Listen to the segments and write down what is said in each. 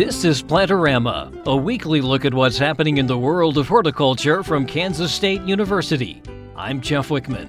This is Plantorama, a weekly look at what's happening in the world of horticulture from Kansas State University. I'm Jeff Wickman.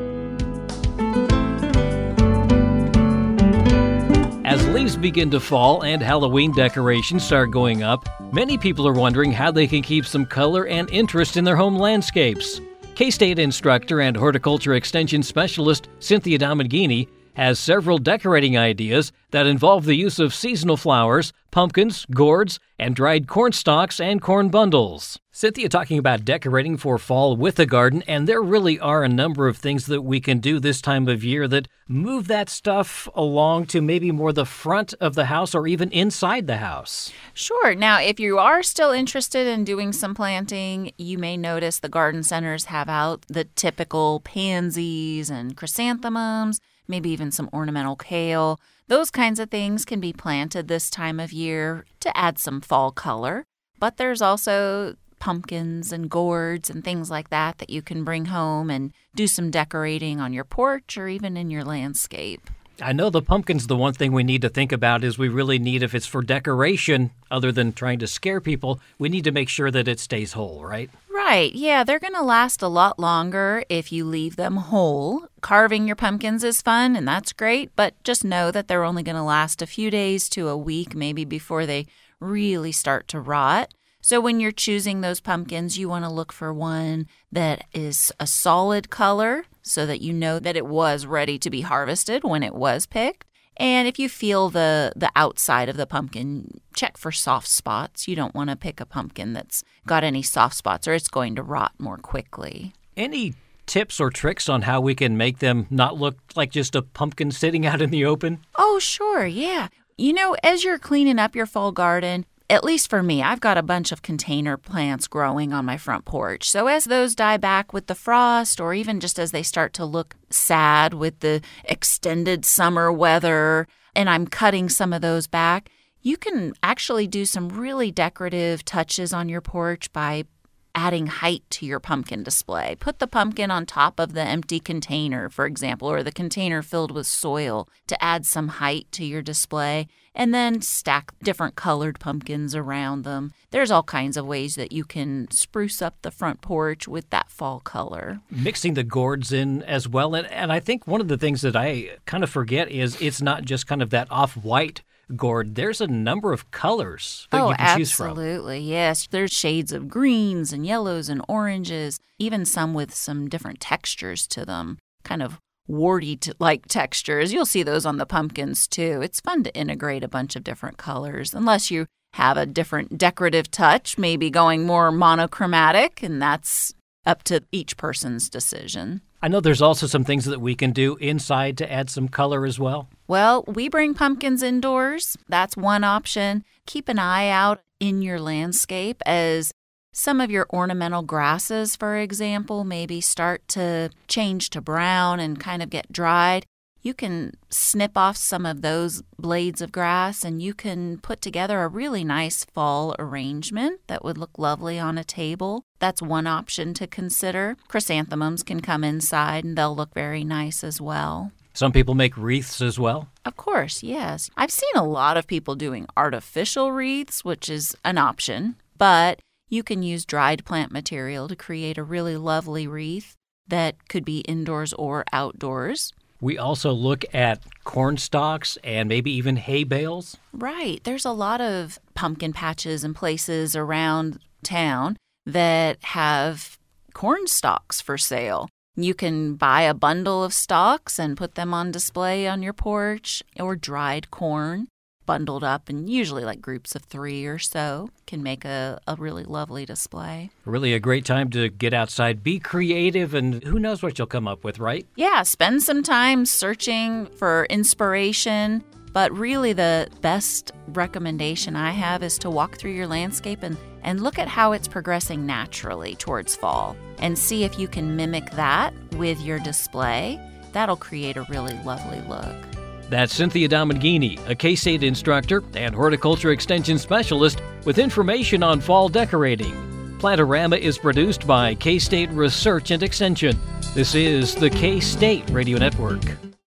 As leaves begin to fall and Halloween decorations start going up, many people are wondering how they can keep some color and interest in their home landscapes. K-State instructor and horticulture extension specialist Cynthia Domangini has several decorating ideas that involve the use of seasonal flowers, pumpkins, gourds, and dried corn stalks and corn bundles. Cynthia talking about decorating for fall with a garden, and there really are a number of things that we can do this time of year that move that stuff along to maybe more the front of the house or even inside the house. Sure. Now, if you are still interested in doing some planting, you may notice the garden centers have out the typical pansies and chrysanthemums, maybe even some ornamental kale. Those kinds of things can be planted this time of year to add some fall color. But there's also pumpkins and gourds and things like that that you can bring home and do some decorating on your porch or even in your landscape. I know the pumpkin's the one thing we need to think about is we really need, if it's for decoration, other than trying to scare people, we need to make sure that it stays whole, right? Right. Yeah, they're going to last a lot longer if you leave them whole. Carving your pumpkins is fun, and that's great, but just know that they're only going to last a few days to a week, maybe before they really start to rot. So when you're choosing those pumpkins, you want to look for one that is a solid color so that you know that it was ready to be harvested when it was picked. And if you feel the outside of the pumpkin, check for soft spots. You don't want to pick a pumpkin that's got any soft spots or it's going to rot more quickly. Any tips or tricks on how we can make them not look like just a pumpkin sitting out in the open? Oh, sure, yeah. You know, as you're cleaning up your fall garden, at least for me, I've got a bunch of container plants growing on my front porch. So as those die back with the frost, or even just as they start to look sad with the extended summer weather, and I'm cutting some of those back, you can actually do some really decorative touches on your porch by adding height to your pumpkin display. Put the pumpkin on top of the empty container, for example, or the container filled with soil to add some height to your display, and then stack different colored pumpkins around them. There's all kinds of ways that you can spruce up the front porch with that fall color. Mixing the gourds in as well. And I think one of the things that I kind of forget is it's not just kind of that off-white gourd. There's a number of colors that you can choose from. Absolutely, yes. There's shades of greens and yellows and oranges, even some with some different textures to them, kind of warty-like textures. You'll see those on the pumpkins, too. It's fun to integrate a bunch of different colors, unless you have a different decorative touch, maybe going more monochromatic, and that's up to each person's decision. I know there's also some things that we can do inside to add some color as well. Well, we bring pumpkins indoors. That's one option. Keep an eye out in your landscape as some of your ornamental grasses, for example, maybe start to change to brown and kind of get dried. You can snip off some of those blades of grass and you can put together a really nice fall arrangement that would look lovely on a table. That's one option to consider. Chrysanthemums can come inside and they'll look very nice as well. Some people make wreaths as well. Of course, yes. I've seen a lot of people doing artificial wreaths, which is an option, but you can use dried plant material to create a really lovely wreath that could be indoors or outdoors. We also look at corn stalks and maybe even hay bales. Right. There's a lot of pumpkin patches and places around town that have corn stalks for sale. You can buy a bundle of stalks and put them on display on your porch, or dried corn bundled up, and usually like groups of 3 or so can make a really lovely display. Really a great time to get outside, be creative, and who knows what you'll come up with, right? Yeah, spend some time searching for inspiration. But really the best recommendation I have is to walk through your landscape and look at how it's progressing naturally towards fall and see if you can mimic that with your display. That'll create a really lovely look. That's Cynthia Domangini, a K-State instructor and horticulture extension specialist with information on fall decorating. Plantorama is produced by K-State Research and Extension. This is the K-State Radio Network.